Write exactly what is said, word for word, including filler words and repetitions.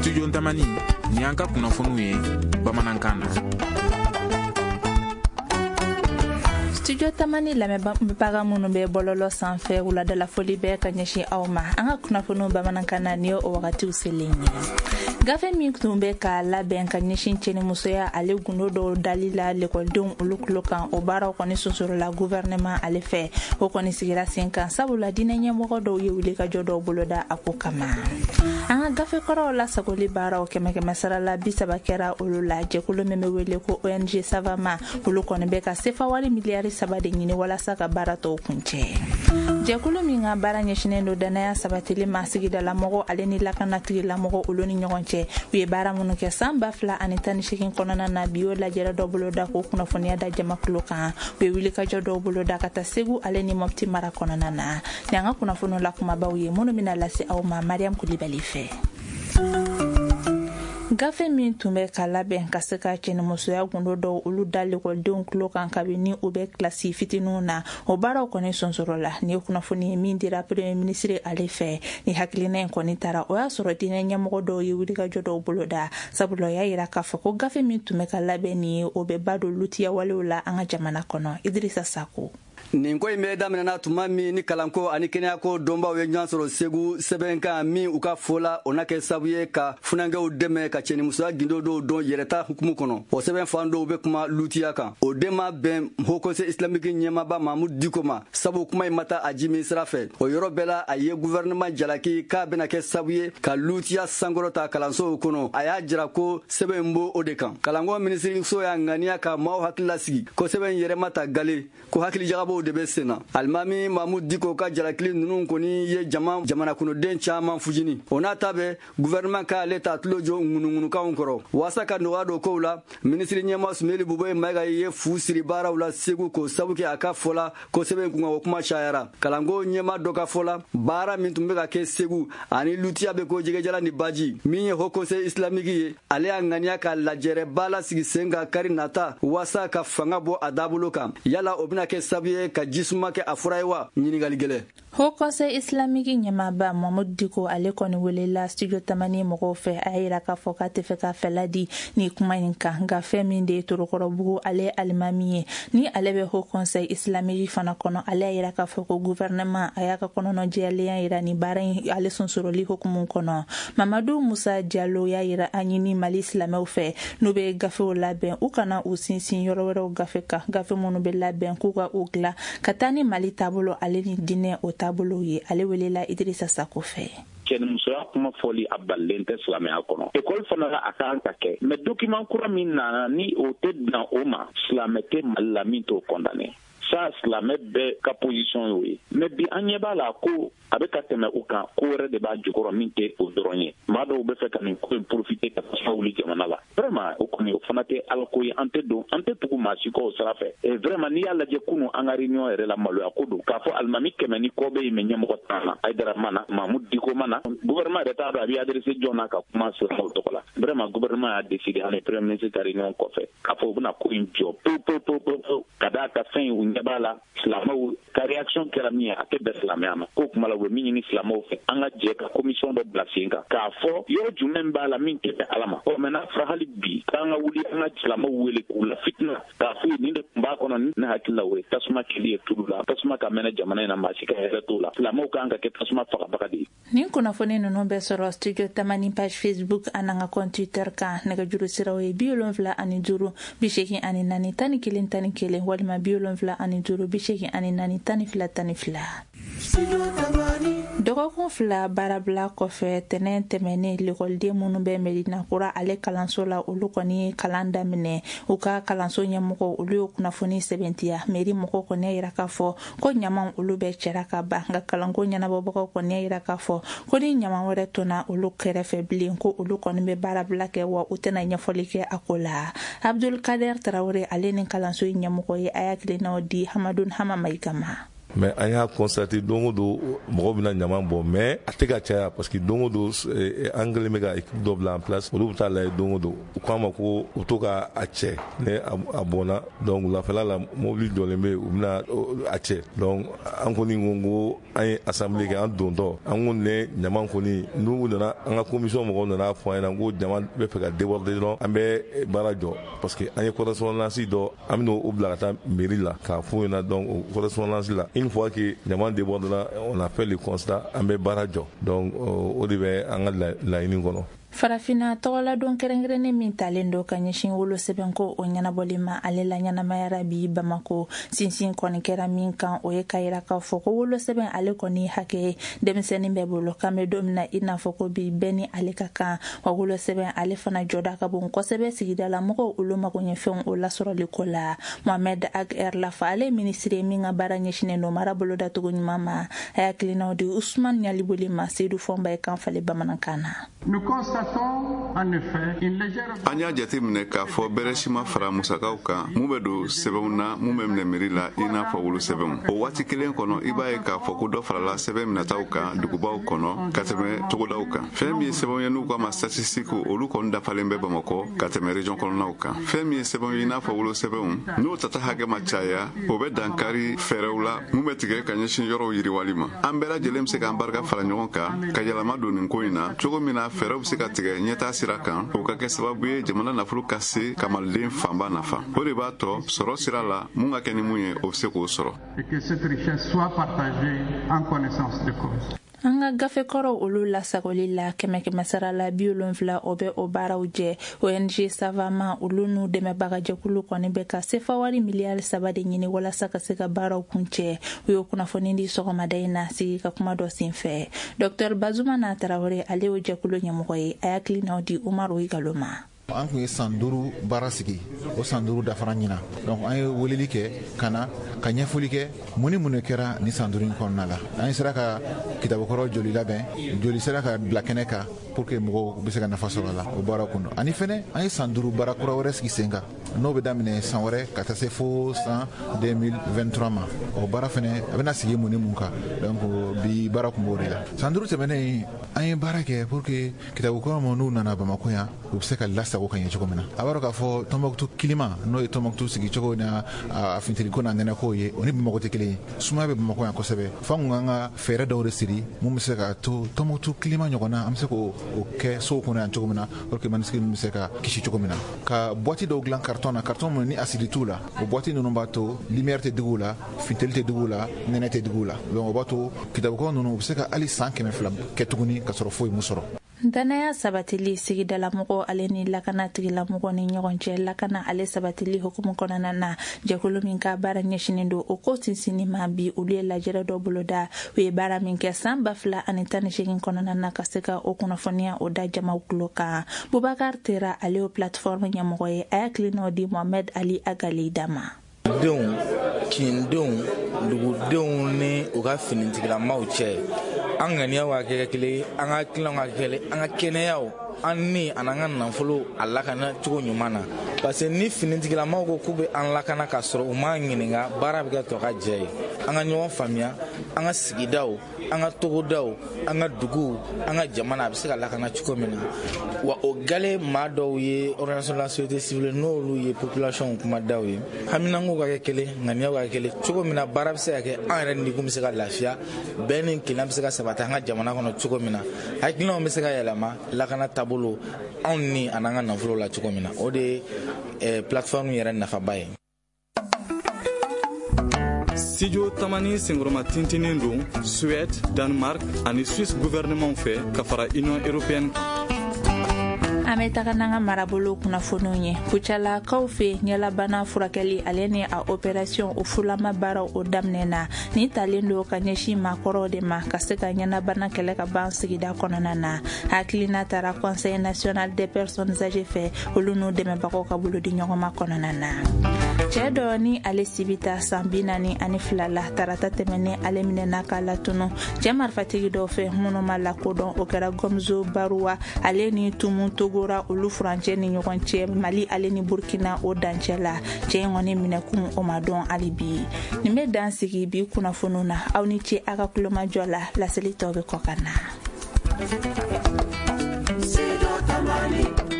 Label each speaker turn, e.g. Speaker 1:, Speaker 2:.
Speaker 1: Studio Tamani ni an ka kunnafoniw ye bamanankan na.
Speaker 2: Studio Tamani lamɛnbaga minnu bɛ bɔlɔlɔ sanfɛ wuladala foli bɛ ka ɲɛsin aw ma. An ka kunnafoniw bamanankan na ni o wagatiw selen ye. Gafe min tun bɛ ka labɛn ka ɲɛsin cɛnimusoya ale gundo dɔw dali la lekɔlidenw olu tulo kan o baaraw kɔni sonsorola gouvernement ale fɛ o kɔni sigira sen kan sabula diinɛ ɲɛmɔgɔ dɔw ye wulikajɔ dɔw boloda a ko kama. An ka gafe kɔrɔw la sagoli baaraw kɛmɛ kɛmɛ sara la bi saba kɛra olu la jɛkulu min bɛ wele ko O N G Savama olu kɔni bɛ ka sefa wari miliyari saba de ɲini walasa ka baara tɔw kuncɛ. Jɛkulu min ka baara ɲɛsinen don danaya sabatili ma sigidalamɔgɔ ale ni lakanatigilamɔgɔ olu ni ɲɔgɔn cɛ u ye baara minnu kɛ san ba fila ani tan ni seegin kɔnɔna na bi o lajɛrɛ dɔ bolo da ko kunnafoniya da jamatulo kan u ye wulikajɔ dɔw bolo da ka taa Segu ale ni Mopti mara kɔnɔna na ni an ka kunnafoniw la kumabaw ye minnu bɛna lase aw ma Mariam Kulibali fɛ. Gafe min tun bɛ ka labɛn ka se ka cɛnimusoya gundo dɔw olu da lekɔlidenw tulo kan kabini u bɛ kilasi fitininw na o baaraw kɔni sonsoro la ni ye kunnafoni ye min dira premier ministre ale fɛ ni hakilina in kɔni taara o y'a sɔrɔ diinɛ ɲɛmɔgɔ dɔw ye wulikajɔ dɔw bolo da sabula o y'a yira k'a fɔ ko gafe min tun bɛ ka labɛn nin ye o bɛ ba don lutiya walew la an ka jamana kɔnɔ. Idrissa Sako.
Speaker 3: Nin ko in bɛ daminɛna tuma min ni kalanko ani kɛnɛyako dɔnbaw ye ɲɔgɔn sɔrɔ Segu sɛbɛn kan min u ka fɔ la o na kɛ sababu ye ka funankew dɛmɛ ka cɛnimusoya gindo dɔw dɔn yɛrɛta hukumu kɔnɔ o sɛbɛn fan dɔw bɛ kuma lutiya kan o den ma bɛn Haut Conseil islamique ɲɛmaaba Mahamudu Diko ma sabu kuma in ma taa a jimi sira fɛ o yɔrɔ bɛɛ la a ye gouvernement jalaki k'a bɛna kɛ sababu ye ka lutiya sankɔrɔta kalansow kɔnɔ a y'a jira ko sɛbɛn in bo o de kan kalanko minisiriso y'a ŋaniya ka maaw hakili lasigi ko sɛbɛn in yɛrɛ ma ta gale ko hakili jagabɔw de bɛ senna alimami Mahamudu Diko ka jalakili ninnu kɔni ye jama jamana kɔnɔden caman fujini o n'a ta bɛ gouvernement k'ale ta tulo jɔ ŋunuŋunukanw kɔrɔ waasa ka nɔgɔya don kow la minisiri ɲɛma Sumeli Buboyi Mayiga ye fu siri baaraw la Segu k'o sabu kɛ a ka fɔ la ko sɛbɛn kun o kuma cayara kalanko ɲɛma dɔ ka fɔ la baara min tun bɛ ka kɛ Segu ani lutiya bɛ ko jɛgɛjala ni baji min ye Haut Conseil islamique ye ale y'a ŋaniya ka lajɛrɛ baala sigi sen ka kari nata waasa ka fanga bɔ a dabolo kan yala o bɛna kɛ sababu ye ka jisuma kɛ a fura ye wa ɲininkali gɛlɛ.
Speaker 2: Haut Conseil islamique ɲɛmaaba Mahamudu Diko ale kɔni welela Studio Tamani mɔgɔw fɛ a yira k'a fɔ k'a tɛ fɛ ka fɛla di ni kuma in kan nka fɛn min de ye Torokɔrɔbugu ale alimami ye ni ale bɛ Haut Conseil islamique fana kɔnɔ ale y'a yira k'a fɔ ko gouvernement a y'a ka kɔnɔnajɛlenya yira ni baara in ale sonsɔrɔli hukumu kɔnɔ. Mamadu Musa Diallo y'a yira an ɲini Mali silamɛw fɛ n'u bɛ gafew labɛn u kana u sinsin yɔrɔ wɛrɛw gafe kan gafe minnu bɛ labɛn k'u ka u dilan ka taa ni Mali taabolo ale ni diinɛ o taabolo ye ale welela Idrissa Sako fɛ.
Speaker 4: Cɛnimusoya kuma fɔli a balilen tɛ silamɛya kɔnɔ ekɔli fana la a kan ka kɛ mais document kura min nana ni o tɛ dan o ma silamɛ tɛ Mali la min t'o condamné sa silamɛ bɛɛ ka position y'o ye mais bi an ɲɛ b'a la ko a bɛ ka tɛmɛ u kan ko wɛrɛ de b'a jukɔrɔ min tɛ o dɔrɔn ye maa dɔw bɛ fɛ ka nin ko in profiter ka tasuma wuli jamana la vraiment o kɔni o fana tɛ alako ye an tɛ don an tɛ tugu maa si kɔ o sira fɛ et vraiment n'i y'a lajɛ kunun an ka réunion yɛrɛ la maloya ko don k'a fɔ alimami kɛmɛ ni kɔ bɛ yen mais ɲɛmɔgɔ t'an na Aïdara mana Mahamudu Diko mana gouvernement yɛrɛ t'a dɔn a bɛ adressé jɔn na ka kuma silamɛw tɔgɔ la vraiment gouvernement y'a décidé ani premier ministre ka réunion kɔfɛ k'a fɔ u bɛna ko in jɔ pewu pewu pewu pewu ka d'a ka fɛn u ɲɛ b'a la silamɛw ka réaction kɛra min ye a tɛ bɛn silamɛya ma ko kuma la u bɛ min ɲini silamɛw fɛ an ka jɛ ka commission dɔ bila sen kan k'a fɔ yɔrɔ jumɛn b'a la min tɛ bɛn Ala ma ɔ mɛ n'a fɔra hali bi k'an ka wuli an ka silamɛw wele k'u la fitina k'a fɔ nin de tun b'a kɔnɔ ne hakili la o ye tasuma kɛli ye tulu la tasuma ka mɛnɛ jamana in na maa si ka hɛrɛ t'o la silamɛw kan ka kɛ tasuma fagabaga de ye.
Speaker 2: Nin kunnafoni ninnu bɛ sɔrɔ Studio Tamani page Facebook an n'an ka compte Twitter kan nɛgɛjuru siraw ye bi wolonwula ani duuru bi seegin ani naani tan ni kelen tan ni kelen walima bi wolonwula ani duuru bi seegin ani naani tan ni fila tan ni fila. Dɔgɔkun fila baarabila kɔfɛ tɛnɛn tɛmɛnen lekɔliden minnu bɛ Medina Kura ale kalanso la olu kɔni ye kalan daminɛ u ka kalanso ɲɛmɔgɔ olu ye kunnafoni sɛbɛntiya mairie mɔgɔw kɔni y'a yira k'a fɔ ko ɲaman olu bɛ cɛra ka ban nka kalanko ɲɛnabɔbagaw kɔni y'a yira k'a fɔ ko ni ɲaman wɛrɛ tonna olu kɛrɛfɛ bilen ko olu kɔni bɛ baarabila kɛ wa u tɛna ɲɛfɔli kɛ a ko la. Abdul Kader Tarawele ale ni kalanso ɲɛmɔgɔ ye a y'a hakilinaw di Hamadou Hama Mayiga ma.
Speaker 5: mais an y'a constaté dongo do mɔgɔ bɛna ɲaman bɔ mais a tɛ ka caya parce que dongo do an kelen bɛ ka équipe dɔ bila en place olu bɛ taa lajɛ dongo do u k'a ma ko u to ka a cɛ ne a bɔnna donc wulafɛla la mobili jɔlen bɛ u bɛna a cɛ donc an kɔni ko ko an ye assemblée kɛ an dontɔ an ko ne ɲaman kɔni n'u nana an ka commission mɔgɔw nana fɔ an ɲɛna ko jama bɛ fɛ ka déborder dɔrɔn an bɛ baara jɔ parce que an ye correspondance dɔ an bɛna o bila ka taa mairie la k'a f'u ɲɛna donc o correspondance la une fois que ɲaman débordera on a fait le constat an bɛ baara jɔ donc o de bɛ an ka laɲini kɔnɔ.
Speaker 2: Farafina tɔgɔla don kɛrɛnkɛrɛnnen min talen do ka ɲɛsin wolo sɛbɛn ko o ɲɛnabɔli ma ale la ɲɛnamayara bi Bamako sinsin kɔni kɛra min kan o ye ka yira k'a fɔ ko wolo sɛbɛn ale kɔni hakɛ denmisɛnnin bɛɛ bolo kan bɛ don min na i n'a fɔ ko bi bɛɛ ni ale ka kan wa wolo sɛbɛn ale fana jɔda ka bon kosɛbɛ sigida la mɔgɔw olu mago ɲɛ fɛnw o lasɔrɔli ko la Mohamed Agher Lafa ale ministre min ka baara ɲɛsinnen do mara bolo datugu ɲuman ma a y'a kilinaw di Usman Ɲaliboli ma Seydou Fɔnba ye kan falen bamanankan na.
Speaker 6: An y'a jate minɛ k'a fɔ bɛrɛ si ma fara musakaw kan mun bɛ don sɛbɛnw na mun bɛ minɛ miiri la i n'a fɔ wolo sɛbɛnw o waati kelen kɔnɔ i b'a ye k'a fɔ ko dɔ farala sɛbɛn minɛtaw kan dugubaw kɔnɔ ka tɛmɛ togodaw kan fɛn min ye sɛbɛnw ye n'u k'a ma statistique olu kɔni dafalen bɛ Bamakɔ ka tɛmɛ région kɔnɔnaw kan fɛn min ye sɛbɛnw ye i n'a fɔ wolo sɛbɛnw n'o tata hakɛ ma caya o bɛ dankari fɛɛrɛw la mun bɛ tigɛ ka ɲɛsin yɔrɔw yiriwali ma an bɛɛ lajɛlen bɛ se k'an barika fara ɲɔgɔn kan ka yɛlɛma don nin ko in na cogo min na fɛɛrɛw bɛ se ka tigɛ ɲɛtaa sira kan o ka kɛ sababu ye jamana nafolo ka se ka maliden fanba nafa o de b'a tɔ sɔrɔ sira la mun ka kɛ ni mun ye o bɛ se k'o sɔrɔ.
Speaker 2: An ka gafe kɔrɔ olu lasagoli la kɛmɛ kɛmɛ sara la bi wolonwula o bɛ o baaraw jɛ O N G Savama olu n'u dɛmɛbaga jɛkulu kɔni bɛ ka sefa wari miliyari saba de ɲini walasa ka se ka baaraw kuncɛ u y'o kunnafoni di sɔgɔmada in na sigi ka kuma dɔ senfɛ Docteur Bazumana Tarawele ale y'o jɛkulu ɲɛmɔgɔ ye a y'a kilinaw di Umaru Igalo ma.
Speaker 7: An kun ye san duuru baara sigi o san duuru dafara ɲina donc an ye weleli kɛ ka na ka ɲɛfɔli kɛ mun ni mun de kɛra ni san duuru in kɔnɔna la an sera ka kitabukɔrɔ joli labɛn joli sera ka bila kɛnɛ kan pour que mɔgɔw bɛ se ka nafa sɔrɔ a la o baara kun ani fɛnɛ an ye san duuru baara kura wɛrɛ sigi sen kan n'o bɛ daminɛ san wɛrɛ ka taa se fo san deux mille vingt-trois ma o baara fɛnɛ a bɛna sigi mun ni mun kan donc bi baara kun b'o de la san duuru tɛmɛnen an ye baara kɛ pour que kitabukɔrɔ minnu n'u nana Bamakɔ yan u bɛ se ka lasago ka ɲɛ cogo min na a b'a dɔn k'a fɔ Tombouctou climat n'o ye Tombouctou sigi cogo na a fintiliko n'a nɛnɛko ye o ni Bamakɔ tɛ kelen ye sumaya bɛ Bamakɔ yan kosɛbɛ f'an kun kan ka fɛɛrɛ dɔw de siri mun bɛ se ka to Tombouctou climat ɲɔgɔnna an bɛ se k'o kɛ sow kɔnɔ yan cogo min na pour que manisigi bɛ se ka kisi cogo min na ka boîte dɔw dilan carton na carton minnu ni acide t'u la o boîte ninnu b'a to lumière tɛ digi u la finteli tɛ digi u la nɛnɛ tɛ digi u la donc o b'a to kitabukɔrɔ ninnu u bɛ se ka hali san kɛmɛ fila kɛ tuguni ka sɔrɔ foyi m'u sɔrɔ.
Speaker 2: Danaya sabatili sigidala mɔgɔ ale ni lakana tigilamɔgɔ ni ɲɔgɔn cɛ lakana ale sabatili hukumu kɔnɔna na jɛkulu min ka baara ɲɛsinnen do o ko sinsinni ma bi olu ye lajɛrɛ dɔ boloda u ye baara min kɛ san ba fila ani tan ni seegin kɔnɔna na ka se ka o kunnafoniya o da jamaw tulo kan Bubakar Tera ale o plateforme ɲɛmɔgɔ ye a y'a kilinaw di Mohamed Ali Agali dama.
Speaker 8: denw kindenw dugudenw ni u ka finitigilamaw cɛ an ŋaniyaw ka kɛ kelen an ka kilanw ka kɛ kelen an ka kɛnɛyaw an ni an ka nafolo a lakana cogo ɲuman na parce que ni finitigilamaw ko k'u bɛ an lakana ka sɔrɔ u ma ɲininka baara bɛ kɛ tɔ ka jɛ ye an ka ɲɔgɔn faamuya an ka sigidaw an ka togodaw an ka duguw an ka jamana a bɛ se ka lakana cogo min na wa o gale maa dɔw ye organisation de la société civile n'olu ye population kuma daw ye haminanko ka kɛ kelen ŋaniyaw ka kɛ kelen cogo min na baara bɛ se ka kɛ an yɛrɛ ni kun bɛ se ka lafiya bɛɛ ni kelen bɛ se ka sabati an ka jamana kɔnɔ cogo min na hakilinaw bɛ se ka yɛlɛma lakana taabolo anw ni an ka nafolo la cogo min na o de ye plateforme yɛrɛ nafaba ye.
Speaker 9: Studio Tamani Sengroma tintinin don Suède, Danemark ani Suisse gouvernement fɛ ka fara Union européenne.
Speaker 2: An bɛ taga n'an ka marabolo kunnafoniw ye kucalakaw fɛ ɲɛlabana furakɛli ale ni a opération o fulama baaraw o daminɛna ni talen do ka ɲɛsin maakɔrɔw de ma ka se ka ɲɛnabana kɛlɛ ka ban sigida kɔnɔna na hakilina taara conseil national des personnes âgées fɛ olu n'u dɛmɛbagaw ka bolodi ɲɔgɔnma kɔnɔna na. cɛ dɔ ni ale sibita san bi naani ani fila la tarata tɛmɛnen ale minɛna k'a latunu cɛ marifatigi dɔw fɛ minnu ma lakodɔn o kɛra Gomzo Baruwa ale ni Tumu Togora olu furancɛ ni ɲɔgɔn cɛ Mali ale ni Burkina o dancɛ la cɛ in kɔni minɛkun o ma dɔn hali bi nin bɛ dan sigi bi kunnafoniw na aw ni ce a ka kulomajɔ la laseli tɔw bɛ kɔ ka na.